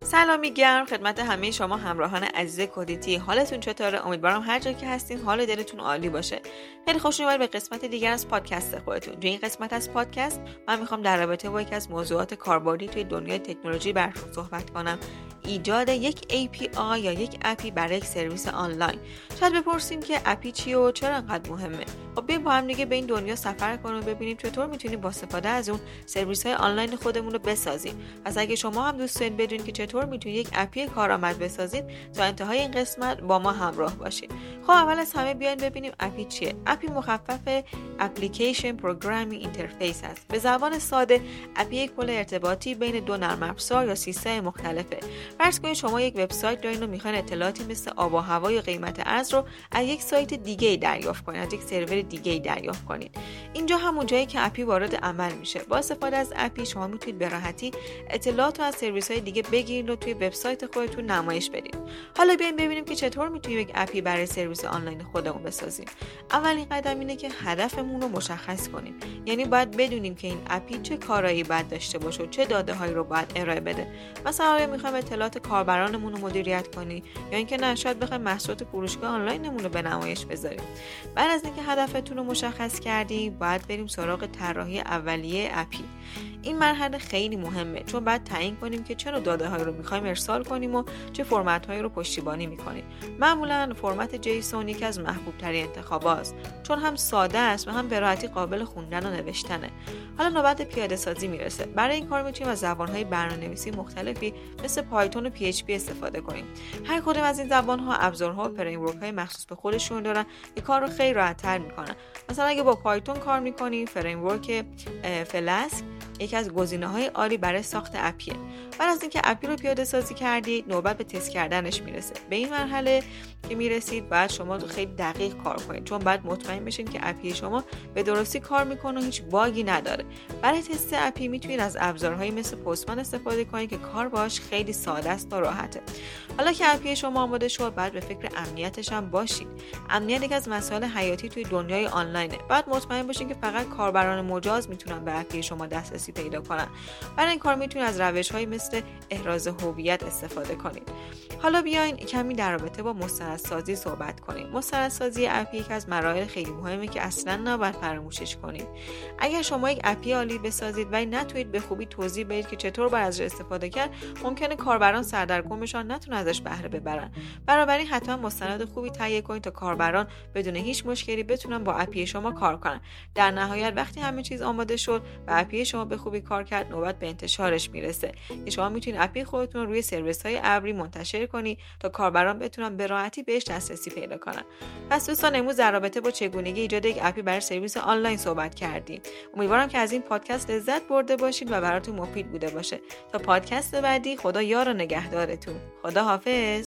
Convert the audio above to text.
سلامی گرم خدمت همه شما همراهان عزیز کدیتی. حالتون چطوره؟ امیدوارم هر جا که هستین حال دلتون عالی باشه. خیلی خوش اومدید به قسمت دیگر از پادکست خودتون. تو این قسمت از پادکست من میخوام در رابطه با یکی از موضوعات کاربردی توی دنیای تکنولوژی براتون صحبت کنم. ایجاد یک API یا یک اپی برای یک سرویس آنلاین. شاید بپرسیم که اپی چیه و چرا انقدر مهمه؟ خب بیایم با هم دیگه به این دنیا سفر کنیم و ببینیم چطور میتونیم با استفاده از اون سرویس‌های آنلاین خودمون رو بسازیم. پس اگه شما هم دوست دارید بدونید که چطور میتونید یک اپی کارآمد بسازید، تا انتهای این قسمت با ما همراه باشید. خب اول از همه بیاین ببینیم اپی چیه. اپی مخفف اپلیکیشن پروگرامینگ اینترفیس است. به زبان ساده اپی یک پل ارتباطی بین دو نرم افزار یا سیستم مختلفه. فرض کنید شما یک وبسایت دارین و میخواین اطلاعاتی مثل آب و هوا یا قیمت ارز رو از یک سایت دیگه دریافت کنید، از یک سرور دیگه دریافت کنید. اینجا همون جایی که اپی وارد عمل میشه. با استفاده از اپی شما میتونید به راحتی اطلاعات رو از سرویس‌های دیگه بگیرید و توی وبسایت خودتون نمایش بدید. حالا بیایم ببینیم که چطور میتونیم یک اپی برای سرویس آنلاین خودمون بسازیم. اولین قدم اینه که هدفمون رو مشخص کنیم. یعنی باید بدونیم که این اپی چه کارایی باید داشته باشه و چه داده‌هایی رو باید ارائه بده. مثلا آیا می‌خوایم اطلاعات کاربرانمون رو مدیریت کنیم یا اینکه نه شاید بخوایم محصولات فروشگاه آنلاینمون رو به نمایش بذاریم. بعد از اینکه هدفتون رو مشخص کردیم، باید بریم سراغ طراحی اولیه اپی. این مرحله خیلی مهمه چون باید تعیین کنیم که چه نوع داده‌هایی رو می‌خوایم ارسال کنیم و چه فرمت‌هایی رو پشتیبانی می‌کنیم. معمولاً فرمت جیسون یکی از محبوب‌ترین انتخاباست چون هم ساده است و هم به راحتی قابل خوندن و نوشتنه. حالا نوبت پیاده‌سازی میرسه. برای این کار می‌تونیم از زبان‌های برنامه‌نویسی مختلفی مثل پایتون و PHP استفاده کنیم. هر کدوم از این زبان‌ها ابزارها و فریم‌ورک‌های مخصوص به خودشون دارن که کار رو خیلی راحت‌تر می‌کنن. مثلا اگه با پایتون کار می‌کنیم، فریم‌ورک فلاسک یکی از گزینه‌های عالی برای ساخت اپیه. بعد از اینکه اپی رو پیاده سازی کردید، نوبت به تست کردنش میرسه. به این مرحله که میرسید، بعد شما خیلی دقیق کار کنید چون بعد مطمئن بشین که اپی شما به درستی کار میکنه و هیچ باگی نداره. برای تست اپی میتونید از ابزارهایی مثل پستمن استفاده کنید که کار باهاش خیلی ساده است و راحته. حالا که اپی شما آماده شد، بعد به فکر امنیتش هم باشید. امنیت یکی از مسائل حیاتی توی دنیای آنلاینه. بعد مطمئن باشین که فقط کاربران مجاز میتونن به اپی شما دسترسی پیدا کنن. برای این کار میتونید از روش‌هایی مثل احراز هویت استفاده کنید. حالا بیاین کمی در رابطه با مستندسازی صحبت کنیم. مستندسازی اپی یک از مراحل خیلی مهمه که اصلاً نباید فراموشش کنید. اگر شما یک اپی عالی بسازید ولی نتونید به خوبی توضیح بدید که چطور باید ازش استفاده کرد، ممکنه کاربران سردرگم بشن، نتونن ازش بهره ببرن. بنابراین حتما مستند خوبی تهیه کنید تا کاربران بدون هیچ مشکلی بتونن با اپی شما کار کنن. در نهایت وقتی همه چیز آماده شد و اپی شما به خوبی کار کرد، نوبت به انتشارش میرسه که شما میتونید اپی خودتون رو روی سرویس‌های ابری منتشر کنید تا کاربران بتونن به راحتی بهش دسترسی پیدا کنن. پس دوستان، امروز در رابطه با چگونگی ایجاد یک اپی برای سرویس آنلاین صحبت کردیم. امیدوارم که از این پادکست لذت برده باشید و براتون مفید بوده باشه. تا پادکست بعدی، خدا یار و نگهدارتون. خدا حافظ.